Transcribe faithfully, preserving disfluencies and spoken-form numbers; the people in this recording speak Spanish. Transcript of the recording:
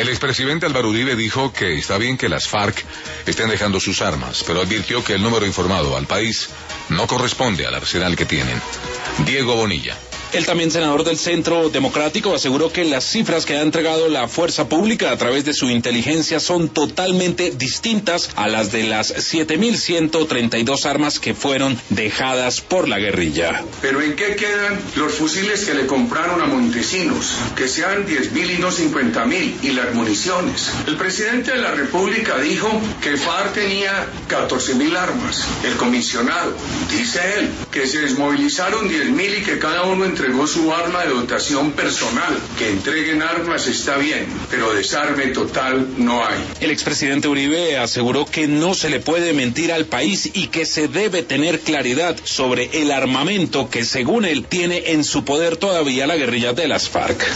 El expresidente Álvaro Uribe dijo que está bien que las FARC estén dejando sus armas, pero advirtió que el número informado al país no corresponde al arsenal que tienen. Diego Bonilla. El también senador del Centro Democrático aseguró que las cifras que ha entregado la fuerza pública a través de su inteligencia son totalmente distintas a las de las siete mil ciento treinta y dos armas que fueron dejadas por la guerrilla. ¿Pero en qué quedan los fusiles que le compraron a Montesinos? Que sean diez mil y no cincuenta mil, y las municiones. El presidente de la República dijo que FARC tenía catorce mil armas. El comisionado, dice él, que se desmovilizaron diez mil y que cada uno entre entregó su arma de dotación personal. Que entreguen armas está bien, pero desarme total no hay. El expresidente Uribe aseguró que no se le puede mentir al país y que se debe tener claridad sobre el armamento que, según él, tiene en su poder todavía la guerrilla de las FARC.